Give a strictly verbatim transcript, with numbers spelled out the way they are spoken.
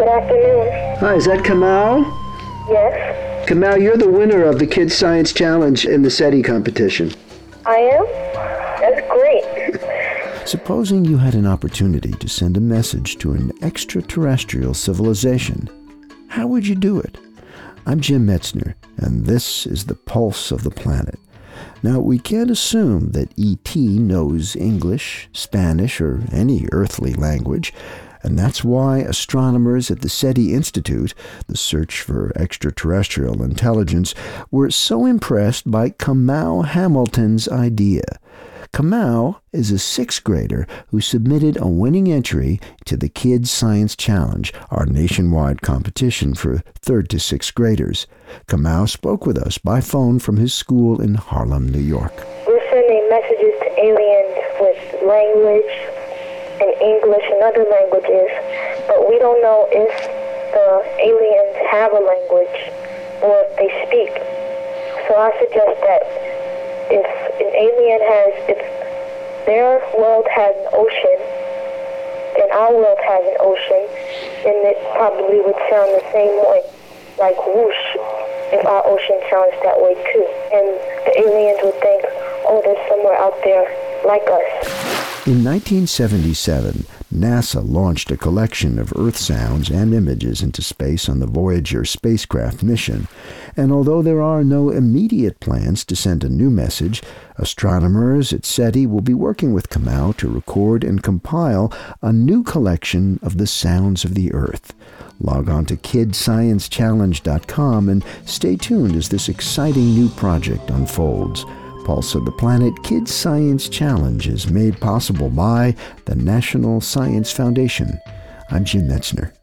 Good afternoon. Hi, is that Kamau? Yes. Kamau, you're the winner of the Kids Science Challenge in the SETI competition. I am? That's great. Supposing you had an opportunity to send a message to an extraterrestrial civilization, how would you do it? I'm Jim Metzner, and this is the Pulse of the Planet. Now, we can't assume that E T knows English, Spanish, or any earthly language, and that's why astronomers at the SETI Institute, the Search for Extraterrestrial Intelligence, were so impressed by Kamau Hamilton's idea. Kamau is a sixth grader who submitted a winning entry to the Kids Science Challenge, our nationwide competition for third to sixth graders. Kamau spoke with us by phone from his school in Harlem, New York. We're sending messages to aliens with language and English and other languages, but we don't know if the aliens have a language or if they speak. So I suggest that if an alien has, if their world has an ocean, and our world has an ocean, then it probably would sound the same way, like whoosh, if our ocean sounds that way too. And the aliens would think, oh, there's somewhere out there like us. In nineteen seventy-seven, NASA launched a collection of Earth sounds and images into space on the Voyager spacecraft mission, and although there are no immediate plans to send a new message, astronomers at SETI will be working with Kamau to record and compile a new collection of the sounds of the Earth. Log on to kids science challenge dot com and stay tuned as this exciting new project unfolds. Pulse of the Planet Kids Science Challenge is made possible by the National Science Foundation. I'm Jim Metzner.